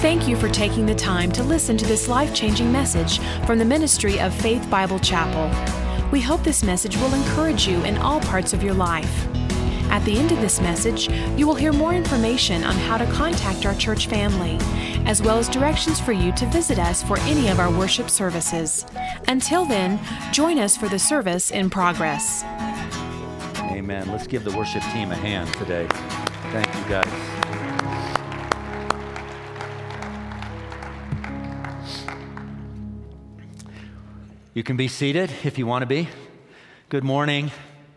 Thank you for taking the time to listen to this life-changing message from the ministry of Faith Bible Chapel. We hope this message will encourage you in all parts of your life. At the end of this message, you will hear more information on how to contact our church family, as well as directions for you to visit us for any of our worship services. Until then, join us for the service in progress. Amen. Let's give the worship team a hand today. Thank you, guys. You can be seated if you want to be. Good morning.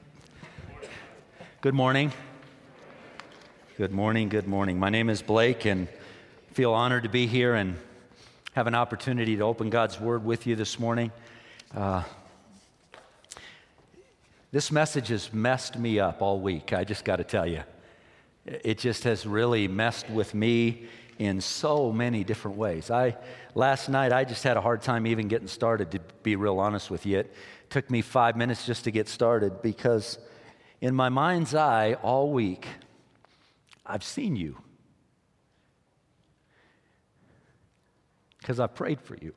Good morning. Good morning. Good morning. My name is Blake, and I feel honored to be here and have an opportunity to open God's Word with you this morning. This message has messed me up all week, I just got to tell you. It just has really messed with me in so many different ways. Last night, I just had a hard time even getting started, to be real honest with you. It took me 5 minutes just to get started because in my mind's eye all week, I've seen you. Because I've prayed for you.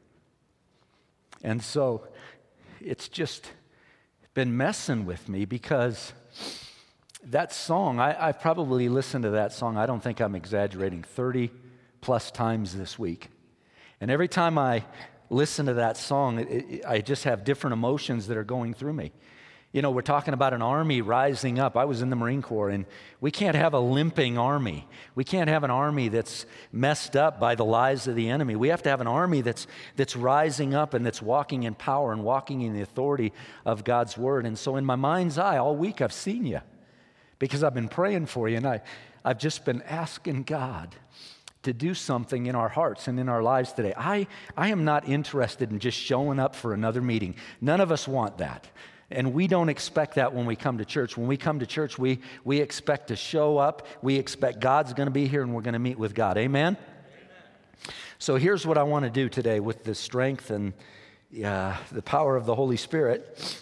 And so it's just been messing with me because that song, I've probably listened to that song, I don't think I'm exaggerating, 30 plus times this week. And every time I listen to that song, I just have different emotions that are going through me. You know, we're talking about an army rising up. I was in the Marine Corps, and we can't have a limping army. We can't have an army that's messed up by the lies of the enemy. We have to have an army that's rising up and that's walking in power and walking in the authority of God's Word. And so in my mind's eye, all week I've seen you because I've been praying for you, and I've just been asking God to do something in our hearts and in our lives today. I am not interested in just showing up for another meeting. None of us want that. And we don't expect that when we come to church. When we come to church, we expect to show up. We expect God's going to be here and we're going to meet with God. Amen? So here's what I want to do today with the strength and the power of the Holy Spirit.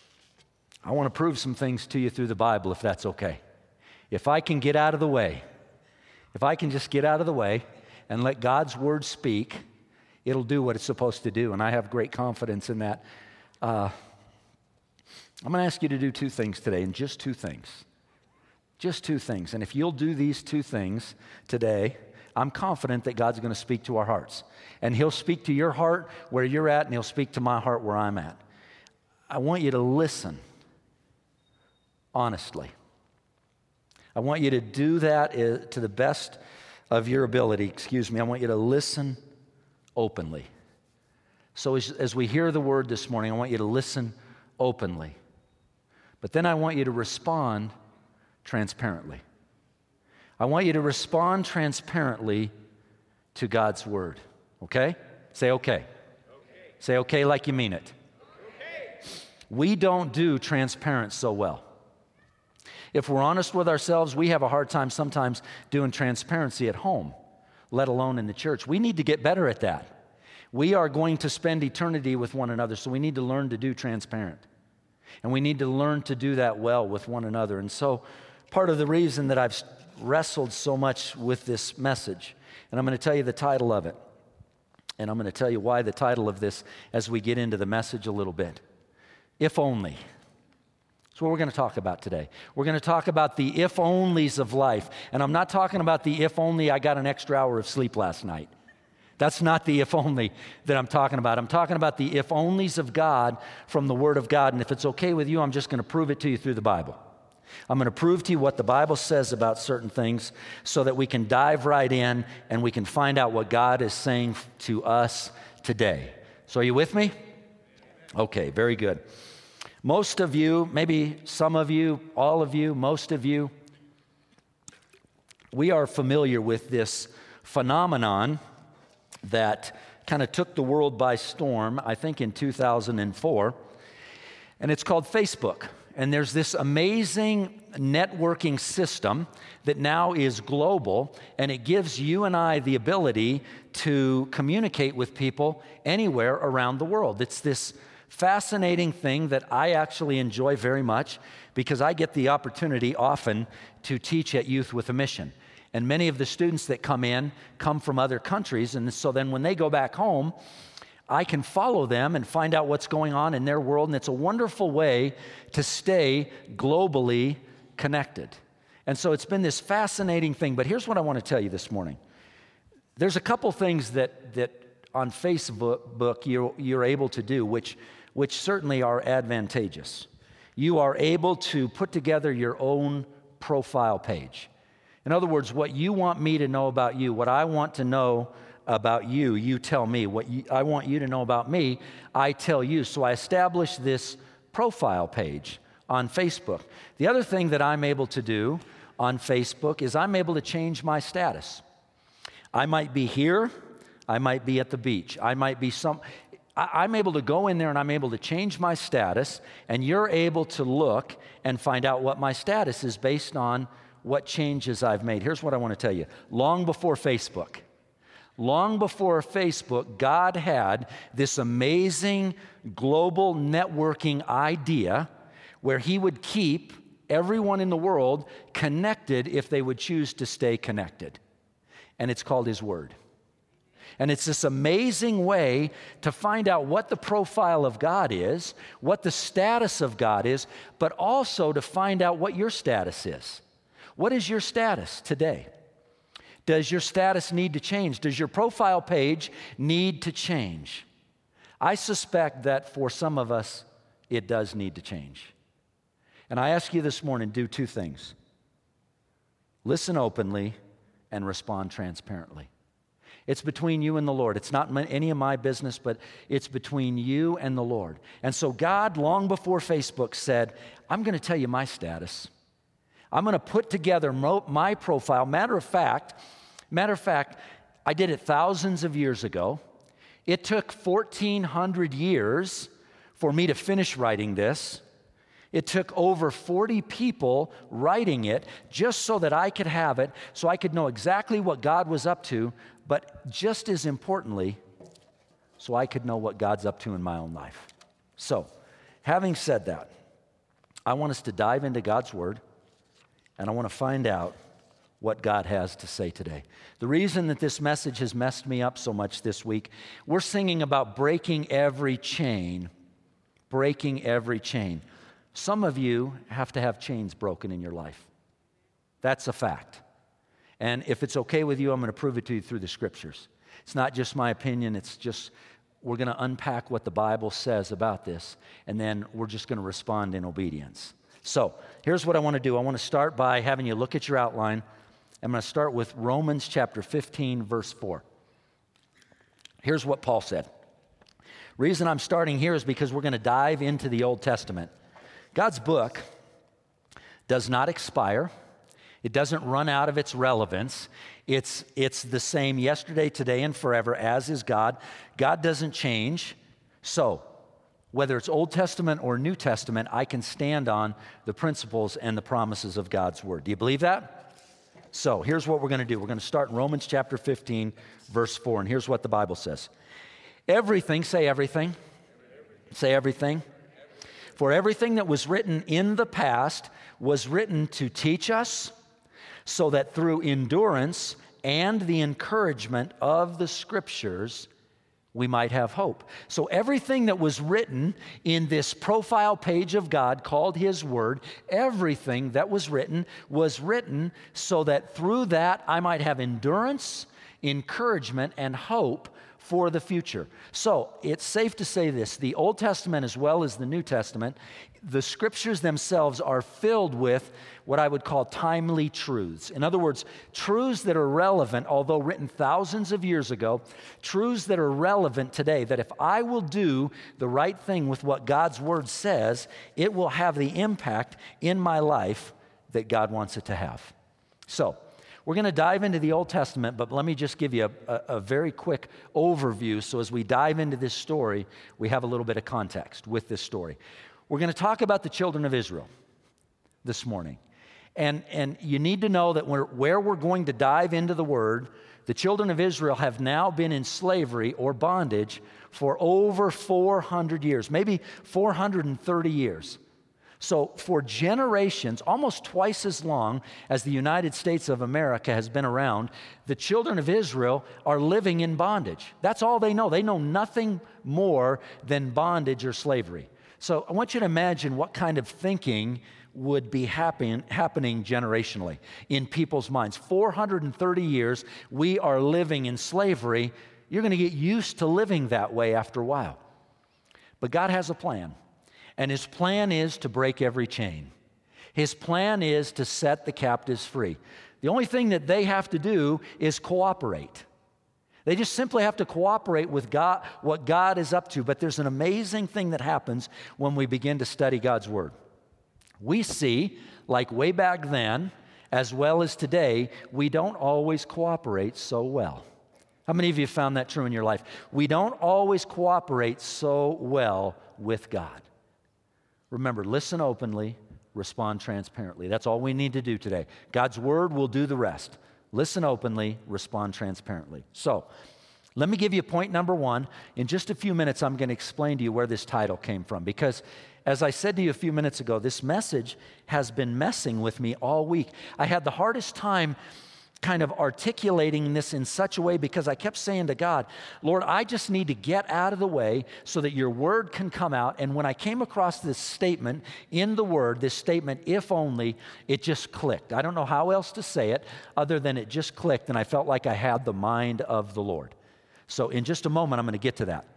I want to prove some things to you through the Bible, if that's okay. If I can get out of the way, if I can just get out of the way and let God's Word speak, it'll do what it's supposed to do, and I have great confidence in that. I'm going to ask you to do two things today, and just two things. Just two things. And if you'll do these two things today, I'm confident that God's going to speak to our hearts. And He'll speak to your heart where you're at, and He'll speak to my heart where I'm at. I want you to listen honestly. I want you to do that to the best of your ability. I want you to listen openly. So as we hear the Word this morning, I want you to listen openly. But then I want you to respond transparently. I want you to respond transparently to God's Word. Okay? Say okay. Say okay like you mean it. Okay. We don't do transparent so well. If we're honest with ourselves, we have a hard time sometimes doing transparency at home, let alone in the church. We need to get better at that. We are going to spend eternity with one another, so we need to learn to do transparent. And we need to learn to do that well with one another. And so part of the reason that I've wrestled so much with this message, and I'm going to tell you the title of it, and I'm going to tell you why the title of this as we get into the message a little bit. If only. That's what we're going to talk about today. We're going to talk about the if-onlys of life. And I'm not talking about the if only I got an extra hour of sleep last night. That's not the if only that I'm talking about. I'm talking about the if-onlys of God from the Word of God. And if it's okay with you, I'm just going to prove it to you through the Bible. I'm going to prove to you what the Bible says about certain things so that we can dive right in and we can find out what God is saying to us today. So are you with me? Okay, very good. Most of you, maybe some of you, all of you, most of you, we are familiar with this phenomenon that kind of took the world by storm, I think in 2004, and it's called Facebook. And there's this amazing networking system that now is global, and it gives you and I the ability to communicate with people anywhere around the world. It's this fascinating thing that I actually enjoy very much because I get the opportunity often to teach at Youth with a Mission. And many of the students that come from other countries. And so then when they go back home, I can follow them and find out what's going on in their world. And it's a wonderful way to stay globally connected. And so it's been this fascinating thing. But here's what I want to tell you this morning. There's a couple things that on Facebook you're able to do, which certainly are advantageous. You are able to put together your own profile page. In other words, what you want me to know about you, what I want to know about you, you tell me. What I want you to know about me, I tell you. So I established this profile page on Facebook. The other thing that I'm able to do on Facebook is I'm able to change my status. I might be here, I might be at the beach, I'm able to go in there and I'm able to change my status, and you're able to look and find out what my status is based on what changes I've made. Here's what I want to tell you. Long before Facebook, God had this amazing global networking idea where He would keep everyone in the world connected if they would choose to stay connected. And it's called His Word. And it's this amazing way to find out what the profile of God is, what the status of God is, but also to find out what your status is. What is your status today? Does your status need to change? Does your profile page need to change? I suspect that for some of us, it does need to change. And I ask you this morning, do two things. Listen openly and respond transparently. It's between you and the Lord. It's not any of my business, but it's between you and the Lord. And so God, long before Facebook, said, I'm going to tell you my status. I'm going to put together my profile. Matter of fact, I did it thousands of years ago. It took 1,400 years for me to finish writing this. It took over 40 people writing it just so that I could have it, so I could know exactly what God was up to, but just as importantly, so I could know what God's up to in my own life. So, having said that, I want us to dive into God's Word, and I want to find out what God has to say today. The reason that this message has messed me up so much this week, we're singing about breaking every chain. Breaking every chain. Some of you have to have chains broken in your life. That's a fact. And if it's okay with you, I'm going to prove it to you through the Scriptures. It's not just my opinion, it's just we're going to unpack what the Bible says about this, and then we're just going to respond in obedience. So, here's what I want to do. I want to start by having you look at your outline. I'm going to start with Romans chapter 15, verse 4. Here's what Paul said. Reason I'm starting here is because we're going to dive into the Old Testament. God's book does not expire. It doesn't run out of its relevance. It's the same yesterday, today, and forever, as is God. God doesn't change. So, whether it's Old Testament or New Testament, I can stand on the principles and the promises of God's Word. Do you believe that? So, here's what we're going to do. We're going to start in Romans chapter 15, verse 4, and here's what the Bible says. Everything, say everything. Say everything. For everything that was written in the past was written to teach us, so that through endurance and the encouragement of the Scriptures, we might have hope. So everything that was written in this profile page of God called His Word, everything that was written so that through that I might have endurance, encouragement, and hope for the future. So it's safe to say this, the Old Testament as well as the New Testament, the Scriptures themselves are filled with what I would call timely truths. In other words, truths that are relevant, although written thousands of years ago, truths that are relevant today, that if I will do the right thing with what God's Word says, it will have the impact in my life that God wants it to have. So, we're going to dive into the Old Testament, but let me just give you a very quick overview so as we dive into this story, we have a little bit of context with this story. We're going to talk about the children of Israel this morning. And you need to know that where we're going to dive into the Word, the children of Israel have now been in slavery or bondage for over 400 years, maybe 430 years. So for generations, almost twice as long as the United States of America has been around, the children of Israel are living in bondage. That's all they know. They know nothing more than bondage or slavery. So I want you to imagine what kind of thinking would be happening generationally in people's minds. 430 years, we are living in slavery. You're going to get used to living that way after a while. But God has a plan. And his plan is to break every chain. His plan is to set the captives free. The only thing that they have to do is cooperate. They just simply have to cooperate with God, what God is up to. But there's an amazing thing that happens when we begin to study God's Word. We see, like way back then, as well as today, we don't always cooperate so well. How many of you found that true in your life? We don't always cooperate so well with God. Remember, listen openly, respond transparently. That's all we need to do today. God's Word will do the rest. Listen openly, respond transparently. So, let me give you point number one. In just a few minutes, I'm going to explain to you where this title came from. Because, as I said to you a few minutes ago, this message has been messing with me all week. I had the hardest time kind of articulating this in such a way because I kept saying to God, Lord, I just need to get out of the way so that your word can come out. And when I came across this statement in the word, this statement, if only, it just clicked. I don't know how else to say it other than it just clicked, and I felt like I had the mind of the Lord. So in just a moment, I'm going to get to that.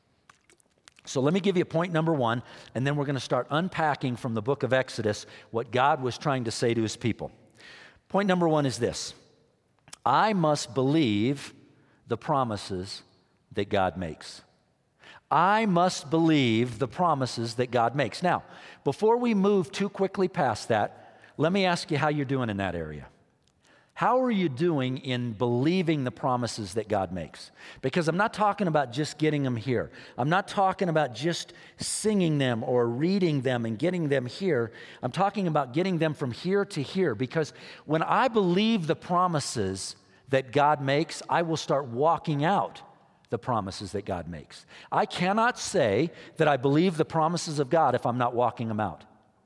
So let me give you point number one, and then we're going to start unpacking from the book of Exodus what God was trying to say to his people. Point number one is this: I must believe the promises that God makes. I must believe the promises that God makes. Now, before we move too quickly past that, let me ask you how you're doing in that area. How are you doing in believing the promises that God makes? Because I'm not talking about just getting them here. I'm not talking about just singing them or reading them and getting them here. I'm talking about getting them from here to here. Because when I believe the promises that God makes, I will start walking out the promises that God makes. I cannot say that I believe the promises of God if I'm not walking them out.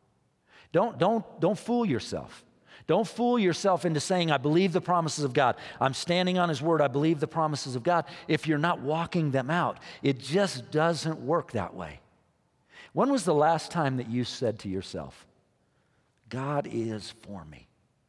Don't fool yourself. Don't fool yourself into saying, I believe the promises of God. I'm standing on his word. I believe the promises of God. If you're not walking them out, it just doesn't work that way. When was the last time that you said to yourself, God is for me?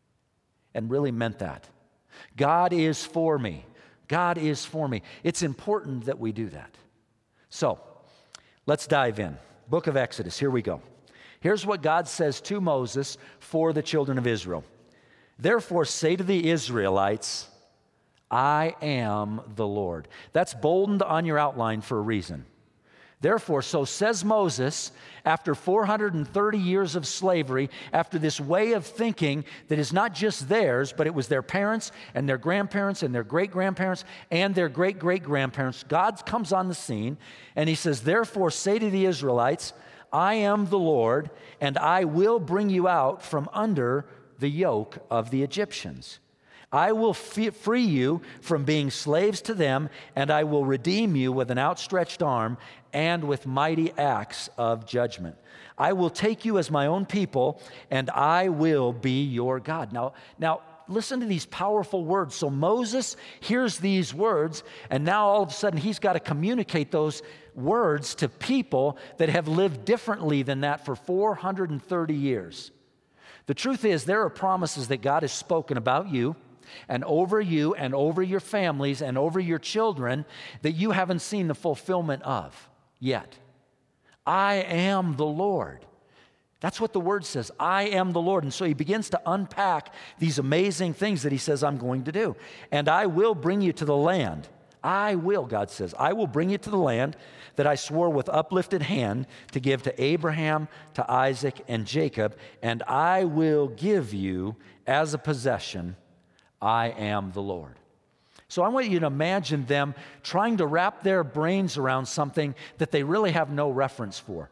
And really meant that. God is for me. God is for me. It's important that we do that. So, let's dive in. Book of Exodus, here we go. Here's what God says to Moses for the children of Israel. Therefore, say to the Israelites, I am the Lord. That's boldened on your outline for a reason. Therefore, so says Moses, after 430 years of slavery, after this way of thinking that is not just theirs, but it was their parents and their grandparents and their great-grandparents and their great-great-grandparents, God comes on the scene and he says, therefore, say to the Israelites, I am the Lord, and I will bring you out from under the yoke of the Egyptians. I will free you from being slaves to them, and I will redeem you with an outstretched arm and with mighty acts of judgment. I will take you as my own people, and I will be your God. Now, listen to these powerful words. So Moses hears these words, and now all of a sudden he's got to communicate those words to people that have lived differently than that for 430 years. The truth is, there are promises that God has spoken about you and over your families and over your children that you haven't seen the fulfillment of yet. I am the Lord. That's what the word says. I am the Lord. And so he begins to unpack these amazing things that he says, I'm going to do. And I will bring you to the land. I will, God says, I will bring you to the land that I swore with uplifted hand to give to Abraham, to Isaac, and Jacob, and I will give you as a possession. I am the Lord. So I want you to imagine them trying to wrap their brains around something that they really have no reference for.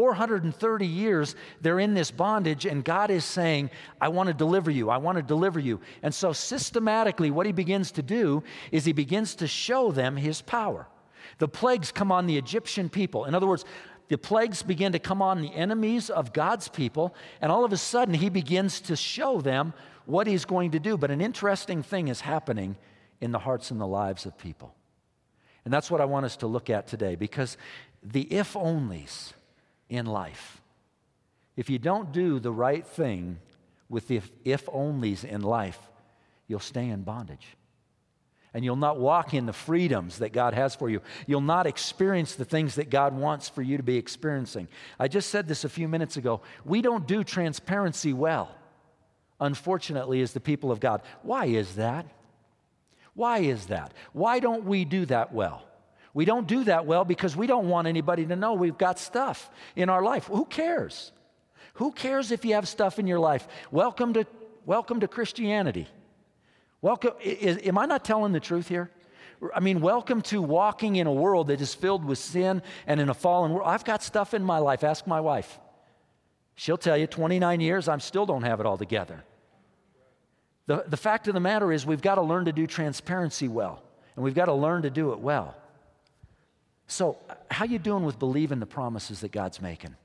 430 years, they're in this bondage, and God is saying, I want to deliver you. I want to deliver you. And so systematically, what he begins to do is he begins to show them his power. The plagues come on the Egyptian people. In other words, the plagues begin to come on the enemies of God's people, and all of a sudden he begins to show them what he's going to do. But an interesting thing is happening in the hearts and the lives of people. And that's what I want us to look at today, because the if-onlys in life, if you don't do the right thing with the if-onlys in life, you'll stay in bondage. And you'll not walk in the freedoms that God has for you. You'll not experience the things that God wants for you to be experiencing. I just said this a few minutes ago. We don't do transparency well, unfortunately, as the people of God. Why is that? Why is that? Why don't we do that well? We don't do that well because we don't want anybody to know we've got stuff in our life. Who cares? Who cares if you have stuff in your life? Welcome to Christianity. Am I not telling the truth here? I mean, welcome to walking in a world that is filled with sin and in a fallen world. I've got stuff in my life. Ask my wife. She'll tell you, 29 years, I still don't have it all together. The fact of the matter is we've got to learn to do transparency well, and we've got to learn to do it well. So how you doing with believing the promises that God's making?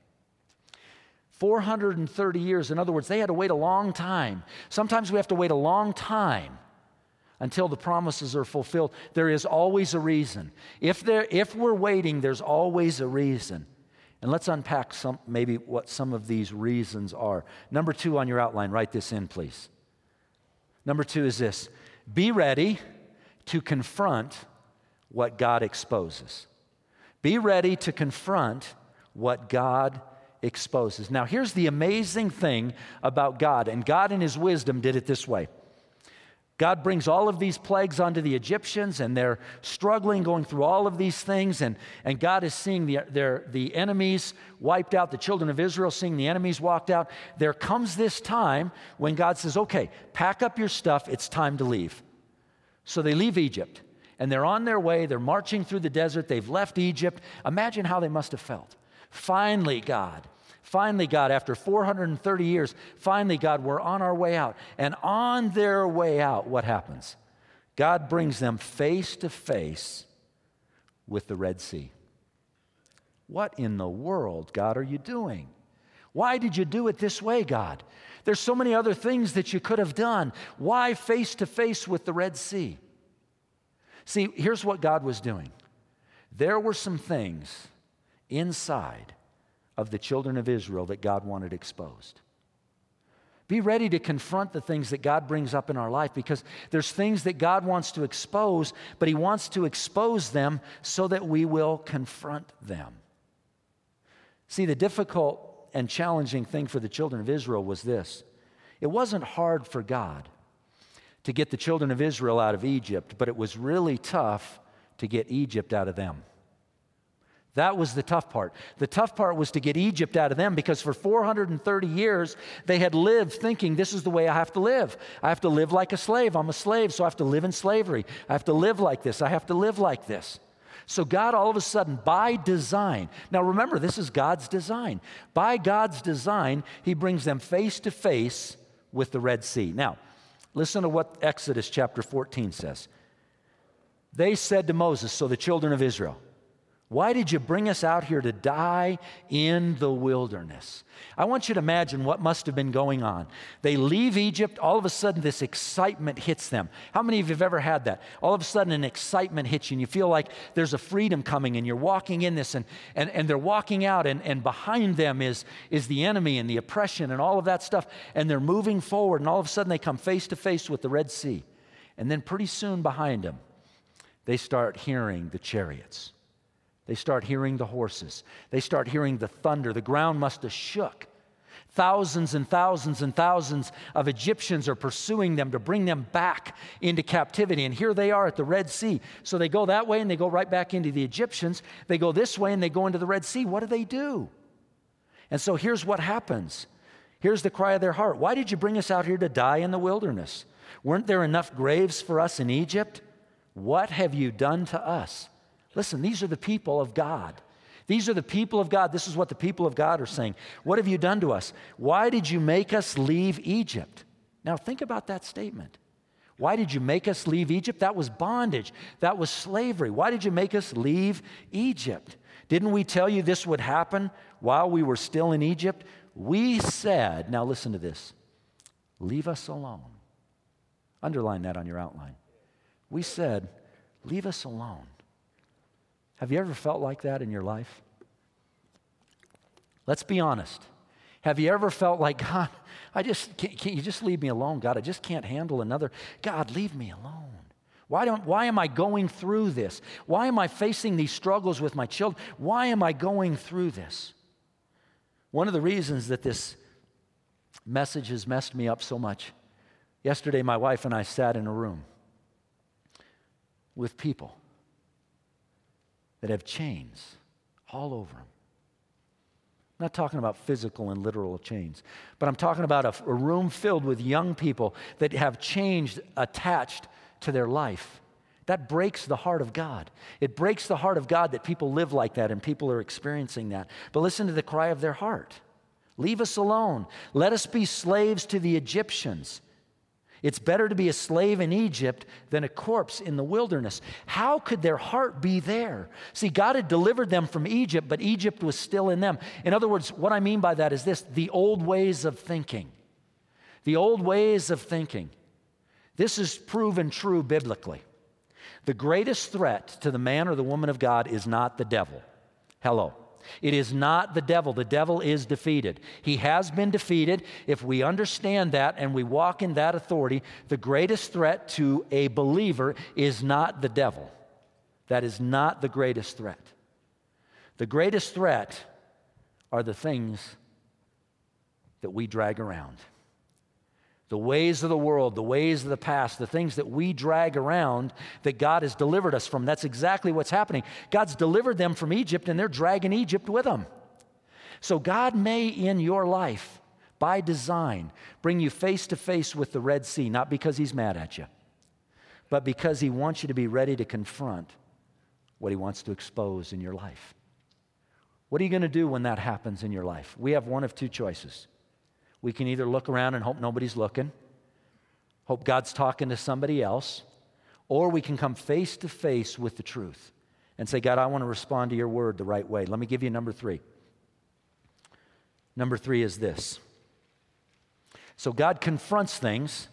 430 years. In other words, they had to wait a long time. Sometimes we have to wait a long time until the promises are fulfilled. There is always a reason. If we're waiting, there's always a reason. And let's unpack maybe what some of these reasons are. Number 2 on your outline, write this in, please. Number 2 is this: be ready to confront what God exposes. Be ready to confront what God exposes. Now, here's the amazing thing about God, and God in his wisdom did it this way. God brings all of these plagues onto the Egyptians, and they're struggling, going through all of these things, and God is seeing the enemies wiped out, the children of Israel seeing the enemies walked out. There comes this time when God says, okay, pack up your stuff, it's time to leave. So they leave Egypt, and they're on their way, they're marching through the desert, they've left Egypt. Imagine how they must have felt. Finally, God, after 430 years, finally, God, we're on our way out. And on their way out, what happens? God brings them face to face with the Red Sea. What in the world, God, are you doing? Why did you do it this way, God? There's so many other things that you could have done. Why face to face with the Red Sea? See, here's what God was doing. There were some things inside of the children of Israel that God wanted exposed. Be ready to confront the things that God brings up in our life, because there's things that God wants to expose, but he wants to expose them so that we will confront them. See, the difficult and challenging thing for the children of Israel was this. It wasn't hard for God to get the children of Israel out of Egypt, but it was really tough to get Egypt out of them. That was the tough part. The tough part was to get Egypt out of them, because for 430 years, they had lived thinking, this is the way I have to live. I have to live like a slave. I'm a slave, so I have to live in slavery. I have to live like this. I have to live like this. So God, all of a sudden, by design, now remember, this is God's design. By God's design, he brings them face to face with the Red Sea. Now, listen to what Exodus chapter 14 says. They said to Moses, so the children of Israel, why did you bring us out here to die in the wilderness? I want you to imagine what must have been going on. They leave Egypt, all of a sudden this excitement hits them. How many of you have ever had that? All of a sudden an excitement hits you and you feel like there's a freedom coming and you're walking in this and they're walking out and behind them is the enemy and the oppression and all of that stuff, and they're moving forward, and all of a sudden they come face to face with the Red Sea. And then pretty soon behind them, they start hearing the chariots. They start hearing the horses. They start hearing the thunder. The ground must have shook. Thousands and thousands and thousands of Egyptians are pursuing them to bring them back into captivity. And here they are at the Red Sea. So they go that way and they go right back into the Egyptians. They go this way and they go into the Red Sea. What do? And so here's what happens. Here's the cry of their heart. Why did you bring us out here to die in the wilderness? Weren't there enough graves for us in Egypt? What have you done to us? Listen, these are the people of God. These are the people of God. This is what the people of God are saying. What have you done to us? Why did you make us leave Egypt? Now think about that statement. Why did you make us leave Egypt? That was bondage. That was slavery. Why did you make us leave Egypt? Didn't we tell you this would happen while we were still in Egypt? We said," now listen to this, "leave us alone." Underline that on your outline. We said, "Leave us alone." Have you ever felt like that in your life? Let's be honest. Have you ever felt like, "God, can't you just leave me alone? God, I just can't handle another. God, leave me alone. Why am I going through this? Why am I facing these struggles with my children? Why am I going through this?" One of the reasons that this message has messed me up so much, yesterday my wife and I sat in a room with people that have chains all over them. I'm not talking about physical and literal chains, but I'm talking about a room filled with young people that have chains attached to their life. That breaks the heart of God. It breaks the heart of God that people live like that and people are experiencing that. But listen to the cry of their heart. "Leave us alone. Let us be slaves to the Egyptians. It's better to be a slave in Egypt than a corpse in the wilderness." How could their heart be there? See, God had delivered them from Egypt, but Egypt was still in them. In other words, what I mean by that is this: the old ways of thinking. The old ways of thinking. This is proven true biblically. The greatest threat to the man or the woman of God is not the devil. Hello. It is not the devil. The devil is defeated. He has been defeated. If we understand that and we walk in that authority, the greatest threat to a believer is not the devil. That is not the greatest threat. The greatest threat are the things that we drag around. The ways of the world, the ways of the past, the things that we drag around that God has delivered us from. That's exactly what's happening. God's delivered them from Egypt, and they're dragging Egypt with them. So God may, in your life, by design, bring you face to face with the Red Sea, not because He's mad at you, but because He wants you to be ready to confront what He wants to expose in your life. What are you going to do when that happens in your life? We have one of two choices. We can either look around and hope nobody's looking, hope God's talking to somebody else, or we can come face to face with the truth and say, "God, I want to respond to your word the right way." Let me give you number 3. Number 3 is this. So God confronts things.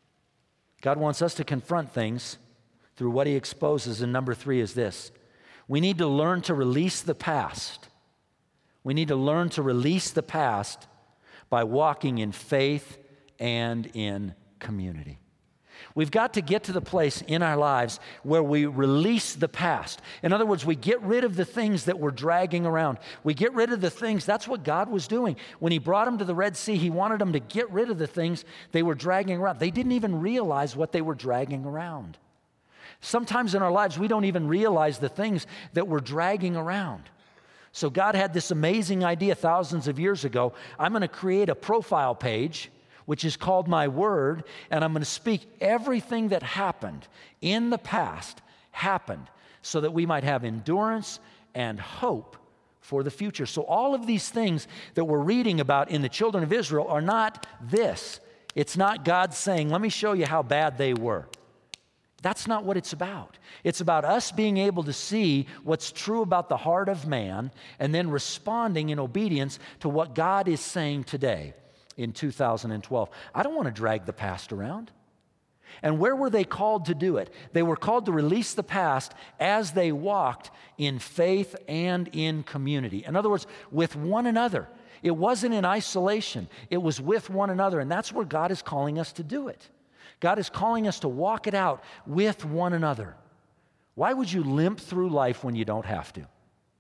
God wants us to confront things through what He exposes, and number 3 is this. We need to learn to release the past. We need to learn to release the past by walking in faith and in community. We've got to get to the place in our lives where we release the past. In other words, we get rid of the things that we're dragging around. We get rid of the things. That's what God was doing. When He brought them to the Red Sea, He wanted them to get rid of the things they were dragging around. They didn't even realize what they were dragging around. Sometimes in our lives, we don't even realize the things that we're dragging around. So God had this amazing idea thousands of years ago. I'm going to create a profile page, which is called My Word, and I'm going to speak everything that happened in the past happened so that we might have endurance and hope for the future. So all of these things that we're reading about in the children of Israel are not this. It's not God saying, "Let me show you how bad they were." That's not what it's about. It's about us being able to see what's true about the heart of man and then responding in obedience to what God is saying today in 2012. I don't want to drag the past around. And where were they called to do it? They were called to release the past as they walked in faith and in community. In other words, with one another. It wasn't in isolation. It was with one another, and that's where God is calling us to do it. God is calling us to walk it out with one another. Why would you limp through life when you don't have to?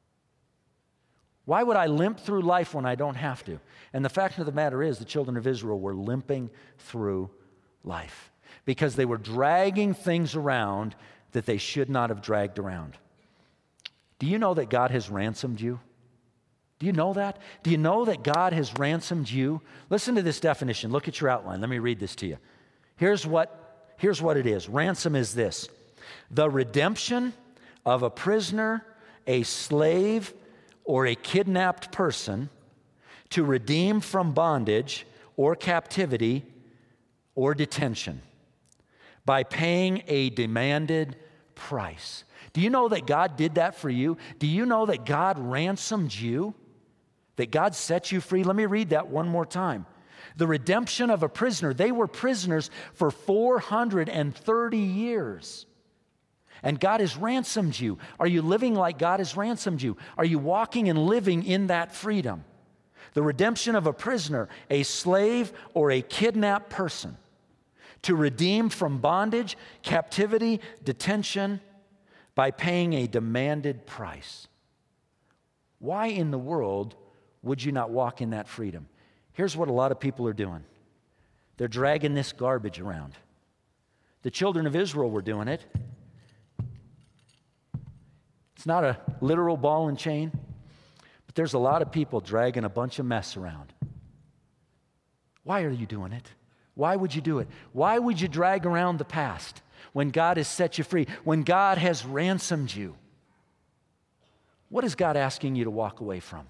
Why would I limp through life when I don't have to? And the fact of the matter is, the children of Israel were limping through life because they were dragging things around that they should not have dragged around. Do you know that God has ransomed you? Do you know that? Do you know that God has ransomed you? Listen to this definition. Look at your outline. Let me read this to you. Here's what it is. Ransom is this: the redemption of a prisoner, a slave, or a kidnapped person to redeem from bondage or captivity or detention by paying a demanded price. Do you know that God did that for you? Do you know that God ransomed you? That God set you free? Let me read that one more time. The redemption of a prisoner. They were prisoners for 430 years. And God has ransomed you. Are you living like God has ransomed you? Are you walking and living in that freedom? The redemption of a prisoner, a slave, or a kidnapped person. To redeem from bondage, captivity, detention, by paying a demanded price. Why in the world would you not walk in that freedom? Here's what a lot of people are doing. They're dragging this garbage around. The children of Israel were doing it. It's not a literal ball and chain, but there's a lot of people dragging a bunch of mess around. Why are you doing it? Why would you do it? Why would you drag around the past when God has set you free, when God has ransomed you? What is God asking you to walk away from?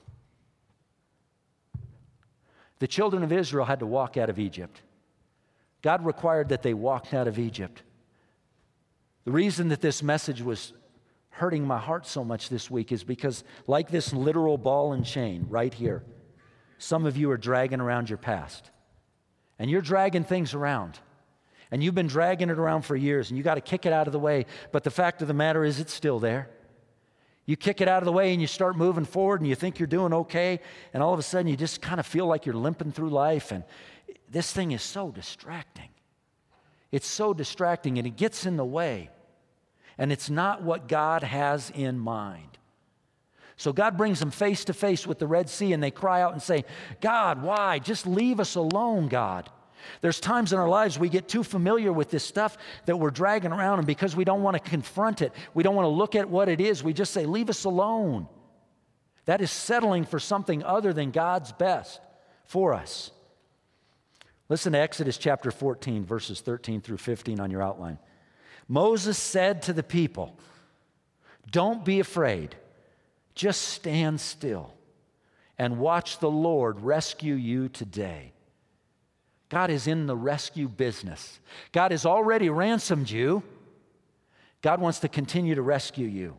The children of Israel had to walk out of Egypt. God required that they walked out of Egypt. The reason that this message was hurting my heart so much this week is because, like this literal ball and chain right here, some of you are dragging around your past. And you're dragging things around. And you've been dragging it around for years, and you got to kick it out of the way. But the fact of the matter is, it's still there. You kick it out of the way and you start moving forward and you think you're doing okay, and all of a sudden you just kind of feel like you're limping through life, and this thing is so distracting. It's so distracting, and it gets in the way, and it's not what God has in mind. So God brings them face to face with the Red Sea, and they cry out and say, God, why? Just leave us alone, God. There's times in our lives we get too familiar with this stuff that we're dragging around, and because we don't want to confront it, we don't want to look at what it is, we just say, leave us alone. That is settling for something other than God's best for us. Listen to Exodus chapter 14, verses 13 through 15 on your outline. Moses said to the people, don't be afraid, just stand still and watch the Lord rescue you today. God is in the rescue business. God has already ransomed you. God wants to continue to rescue you.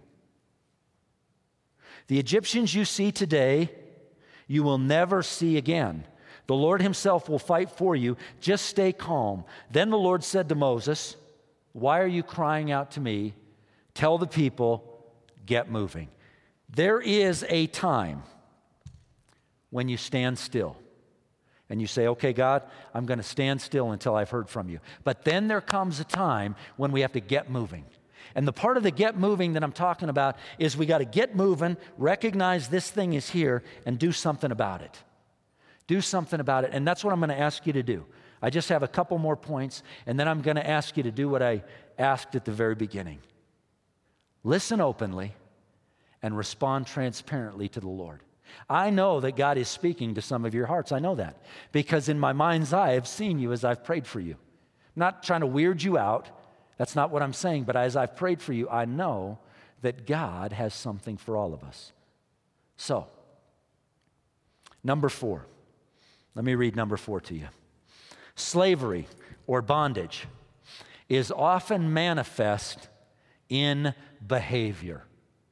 The Egyptians you see today, you will never see again. The Lord himself will fight for you. Just stay calm. Then the Lord said to Moses, why are you crying out to me? Tell the people, get moving. There is a time when you stand still. And you say, okay, God, I'm going to stand still until I've heard from you. But then there comes a time when we have to get moving. And the part of the get moving that I'm talking about is we got to get moving, recognize this thing is here, and do something about it. Do something about it. And that's what I'm going to ask you to do. I just have a couple more points, and then I'm going to ask you to do what I asked at the very beginning. Listen openly and respond transparently to the Lord. I know that God is speaking to some of your hearts. I know that because in my mind's eye, I've seen you as I've prayed for you. I'm not trying to weird you out. That's not what I'm saying. But as I've prayed for you, I know that God has something for all of us. So, number 4. Let me read number 4 to you. Slavery or bondage is often manifest in behavior.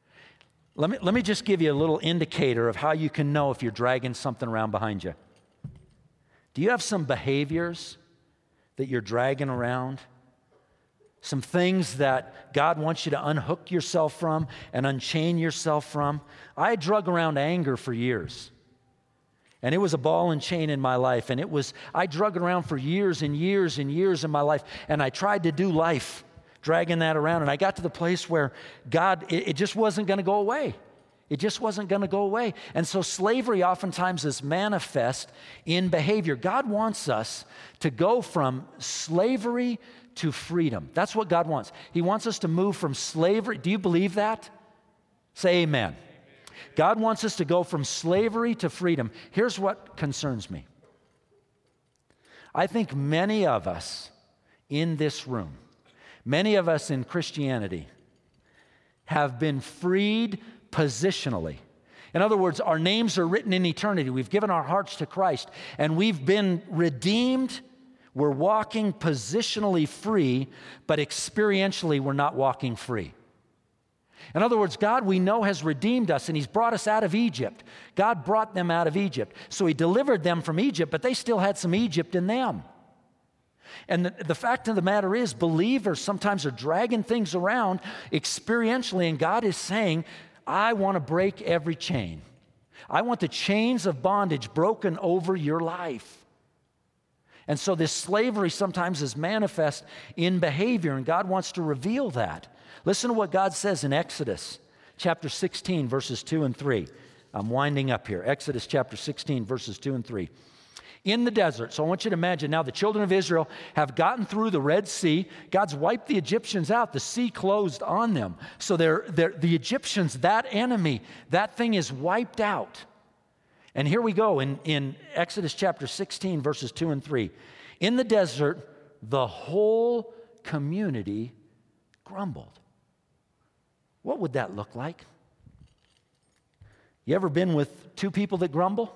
Let me just give you a little indicator of how you can know if you're dragging something around behind you. Do you have some behaviors that you're dragging around? Some things that God wants you to unhook yourself from and unchain yourself from? I drug around anger for years. And it was a ball and chain in my life. And I drug it around for years and years and years in my life. And I tried to do life dragging that around. And I got to the place where God, it just wasn't going to go away. It just wasn't going to go away. And so slavery oftentimes is manifest in behavior. God wants us to go from slavery to freedom. That's what God wants. He wants us to move from slavery. Do you believe that? Say amen. God wants us to go from slavery to freedom. Here's what concerns me. I think many of us in this room, many of us in Christianity, have been freed positionally. In other words, our names are written in eternity. We've given our hearts to Christ, and we've been redeemed. We're walking positionally free, but experientially we're not walking free. In other words, God, we know, has redeemed us, and He's brought us out of Egypt. God brought them out of Egypt. So He delivered them from Egypt, but they still had some Egypt in them. And the fact of the matter is, believers sometimes are dragging things around experientially, and God is saying, I want to break every chain. I want the chains of bondage broken over your life. And so this slavery sometimes is manifest in behavior, and God wants to reveal that. Listen to what God says in Exodus chapter 16, verses 2 and 3. I'm winding up here. Exodus chapter 16, verses 2 and 3. In the desert, so I want you to imagine now the children of Israel have gotten through the Red Sea. God's wiped the Egyptians out. The sea closed on them. So the Egyptians, that enemy, that thing is wiped out. And here we go in Exodus chapter 16, verses 2 and 3. In the desert, the whole community grumbled. What would that look like? You ever been with two people that grumble?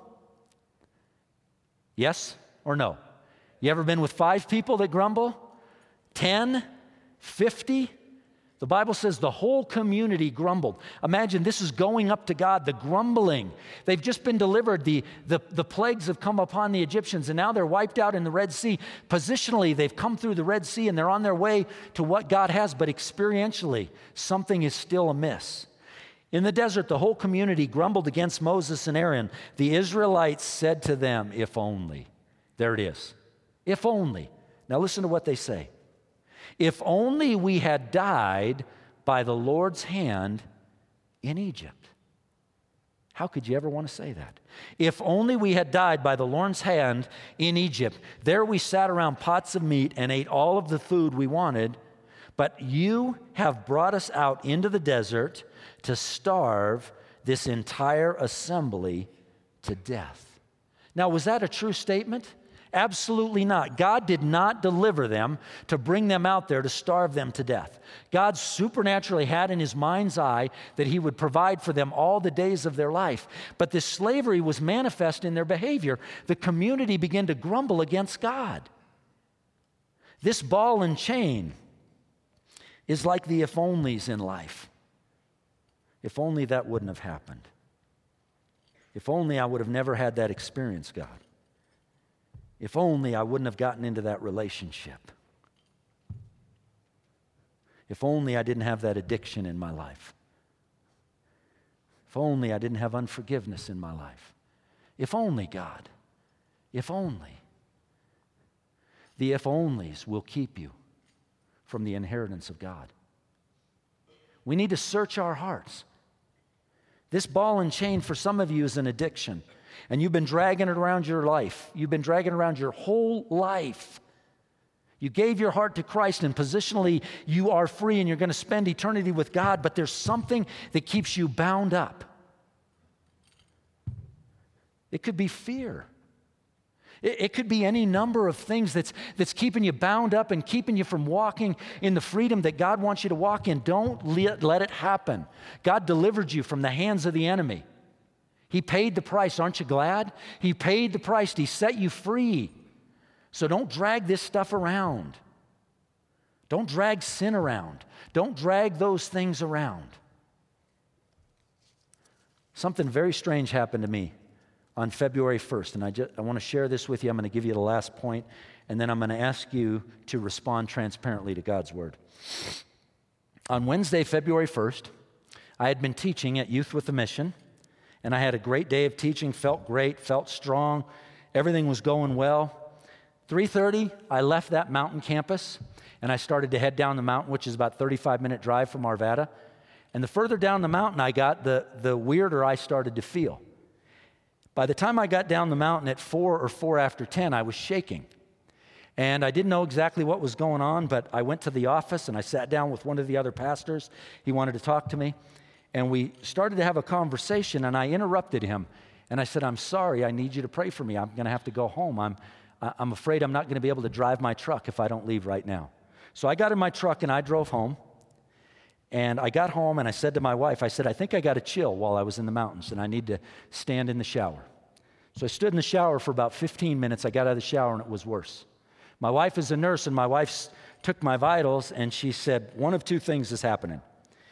Yes or no? You ever been with 5 people that grumble? 10? 50? The Bible says the whole community grumbled. Imagine this is going up to God, the grumbling. They've just been delivered. The plagues have come upon the Egyptians, and now they're wiped out in the Red Sea. Positionally, they've come through the Red Sea, and they're on their way to what God has, but experientially, something is still amiss. In the desert, the whole community grumbled against Moses and Aaron. The Israelites said to them, if only. There it is. If only. Now listen to what they say. If only we had died by the Lord's hand in Egypt. How could you ever want to say that? If only we had died by the Lord's hand in Egypt. There we sat around pots of meat and ate all of the food we wanted, but you have brought us out into the desert to starve this entire assembly to death. Now, was that a true statement? Absolutely not. God did not deliver them to bring them out there to starve them to death. God supernaturally had in His mind's eye that He would provide for them all the days of their life. But this slavery was manifest in their behavior. The community began to grumble against God. This ball and chain is like the if-onlys in life. If only that wouldn't have happened. If only I would have never had that experience, God. If only I wouldn't have gotten into that relationship. If only I didn't have that addiction in my life. If only I didn't have unforgiveness in my life. If only, God. If only. The if-onlys will keep you from the inheritance of God. We need to search our hearts. This ball and chain for some of you is an addiction. And you've been dragging it around your life. You've been dragging it around your whole life. You gave your heart to Christ, and positionally you are free and you're going to spend eternity with God, but there's something that keeps you bound up. It could be fear. It could be any number of things that's keeping you bound up and keeping you from walking in the freedom that God wants you to walk in. Don't let it happen. God delivered you from the hands of the enemy. He paid the price. Aren't you glad? He paid the price. He set you free. So don't drag this stuff around. Don't drag sin around. Don't drag those things around. Something very strange happened to me on February 1st, and I want to share this with you. I'm going to give you the last point, and then I'm going to ask you to respond transparently to God's Word. On Wednesday, February 1st, I had been teaching at Youth with a Mission, and I had a great day of teaching, felt great, felt strong. Everything was going well. 3:30, I left that mountain campus, and I started to head down the mountain, which is about a 35-minute drive from Arvada. And the further down the mountain I got, the weirder I started to feel. By the time I got down the mountain at 4 or 4 after 10, I was shaking. And I didn't know exactly what was going on, but I went to the office, and I sat down with one of the other pastors. He wanted to talk to me. And we started to have a conversation, and I interrupted him. And I said, I'm sorry, I need you to pray for me. I'm going to have to go home. I'm afraid I'm not going to be able to drive my truck if I don't leave right now. So I got in my truck, and I drove home. And I got home, and I said to my wife, I said, I think I got a chill while I was in the mountains, and I need to stand in the shower. So I stood in the shower for about 15 minutes. I got out of the shower, and it was worse. My wife is a nurse, and my wife took my vitals, and she said, one of two things is happening.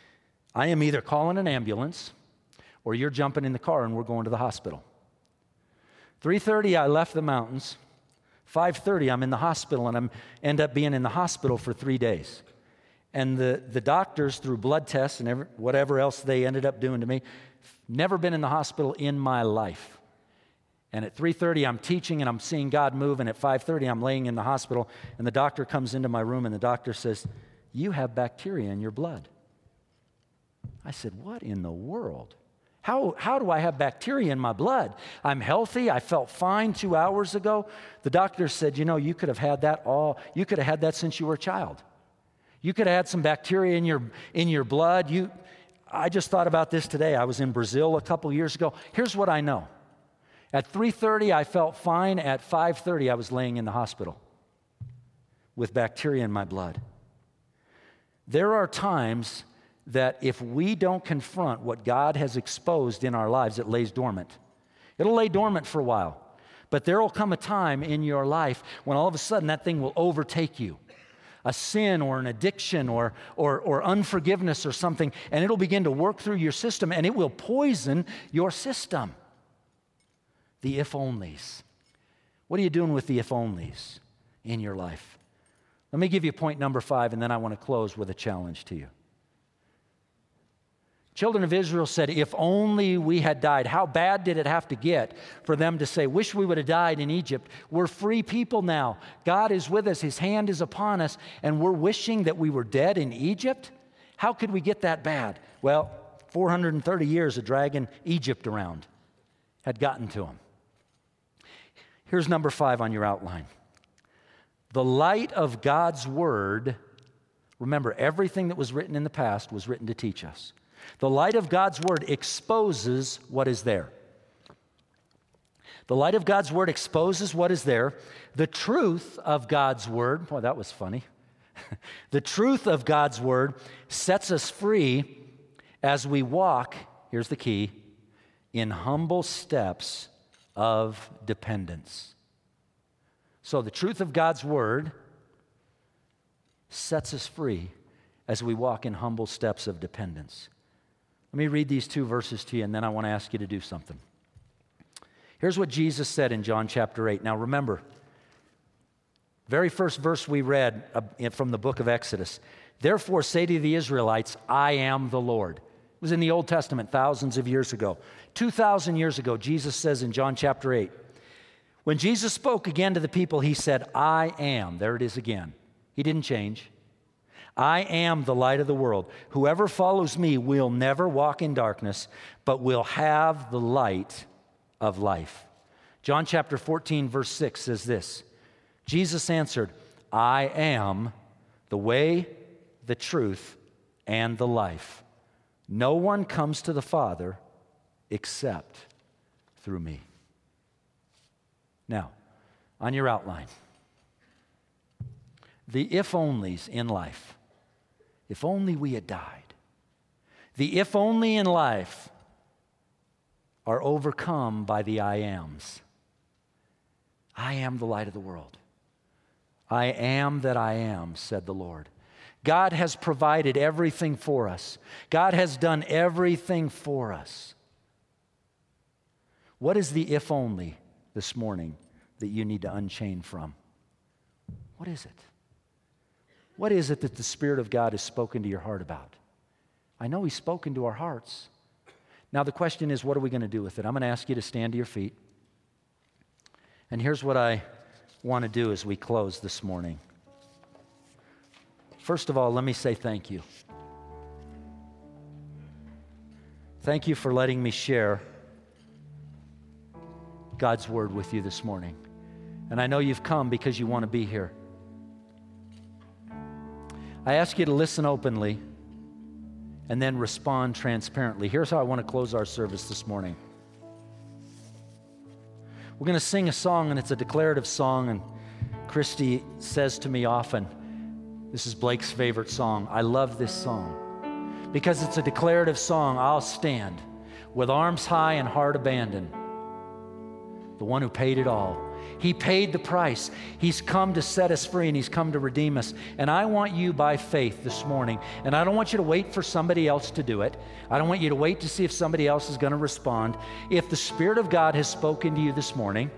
I am either calling an ambulance or you're jumping in the car and we're going to the hospital. 3:30, I left the mountains. 5:30, I'm in the hospital, and I end up being in the hospital for 3 days. And the doctors, through blood tests and whatever else they ended up doing to me, never been in the hospital in my life. And at 3:30, I'm teaching and I'm seeing God move, and at 5:30, I'm laying in the hospital, and the doctor comes into my room, and the doctor says, "You have bacteria in your blood." I said, "What in the world? How do I have bacteria in my blood? I'm healthy. I felt fine 2 hours ago." The doctor said, "You could have had that since you were a child. You could have had some bacteria in your blood. I just thought about this today. I was in Brazil a couple years ago. Here's what I know. At 3:30, I felt fine. At 5:30, I was laying in the hospital with bacteria in my blood." There are times that if we don't confront what God has exposed in our lives, it lays dormant. It'll lay dormant for a while. But there will come a time in your life when all of a sudden that thing will overtake you. A sin or an addiction or unforgiveness or something, and it'll begin to work through your system, and it will poison your system. The if-onlys. What are you doing with the if-onlys in your life? Let me give you point number 5, and then I want to close with a challenge to you. Children of Israel said, "If only we had died." How bad did it have to get for them to say, "Wish we would have died in Egypt"? We're free people now. God is with us. His hand is upon us, and we're wishing that we were dead in Egypt? How could we get that bad? Well, 430 years of dragging Egypt around had gotten to them. Here's number 5 on your outline. The light of God's Word, remember, everything that was written in the past was written to teach us. The light of God's Word exposes what is there. The light of God's Word exposes what is there. The truth of God's Word, boy, that was funny. The truth of God's Word sets us free as we walk, here's the key, in humble steps of dependence. So the truth of God's Word sets us free as we walk in humble steps of dependence. Let me read these 2 verses to you, and then I want to ask you to do something. Here's what Jesus said in John chapter 8. Now remember, very first verse we read from the book of Exodus. "Therefore say to the Israelites, I am the Lord." It was in the Old Testament thousands of years ago. 2,000 years ago, Jesus says in John chapter 8, when Jesus spoke again to the people, he said, "I am." There it is again. He didn't change. "I am the light of the world. Whoever follows me will never walk in darkness, but will have the light of life." John chapter 14, verse 6 says this, Jesus answered, "I am the way, the truth, and the life. No one comes to the Father except through me." Now, on your outline, the if-onlys in life. If only we had died. The if only in life are overcome by the I ams. I am the light of the world. I am that I am, said the Lord. God has provided everything for us. God has done everything for us. What is the if only this morning that you need to unchain from? What is it? What is it that the Spirit of God has spoken to your heart about? I know He's spoken to our hearts. Now the question is, what are we going to do with it? I'm going to ask you to stand to your feet. And here's what I want to do as we close this morning. First of all, let me say thank you. Thank you for letting me share God's Word with you this morning. And I know you've come because you want to be here. I ask you to listen openly and then respond transparently. Here's how I want to close our service this morning. We're going to sing a song, and it's a declarative song, and Christy says to me often, this is Blake's favorite song. I love this song. Because it's a declarative song, I'll stand with arms high and heart abandoned. The one who paid it all. He paid the price. He's come to set us free, and He's come to redeem us. And I want you by faith this morning, and I don't want you to wait for somebody else to do it. I don't want you to wait to see if somebody else is going to respond. If the Spirit of God has spoken to you this morning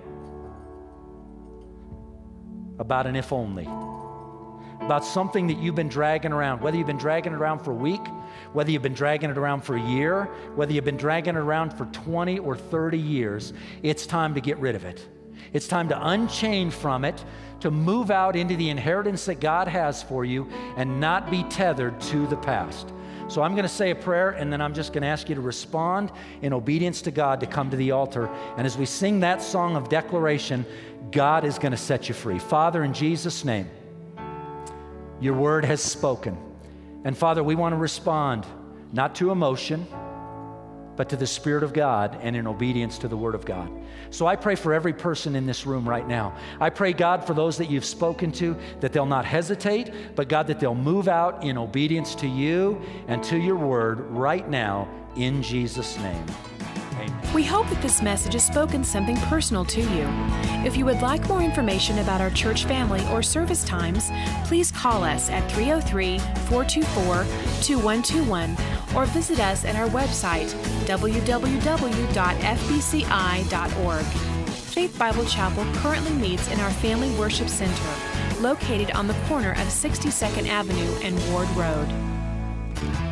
about an if only, about something that you've been dragging around, whether you've been dragging it around for a week, whether you've been dragging it around for a year, whether you've been dragging it around for 20 or 30 years, it's time to get rid of it. It's time to unchain from it, to move out into the inheritance that God has for you and not be tethered to the past. So I'm going to say a prayer, and then I'm just going to ask you to respond in obedience to God to come to the altar. And as we sing that song of declaration, God is going to set you free. Father, in Jesus' name, your word has spoken. And Father, we want to respond not to emotion, but to the Spirit of God and in obedience to the Word of God. So I pray for every person in this room right now. I pray, God, for those that you've spoken to, that they'll not hesitate, but God, that they'll move out in obedience to you and to your Word right now in Jesus' name. Amen. We hope that this message has spoken something personal to you. If you would like more information about our church family or service times, please call us at 303-424-2121 or visit us at our website, www.fbci.org. Faith Bible Chapel currently meets in our Family Worship Center, located on the corner of 62nd Avenue and Ward Road.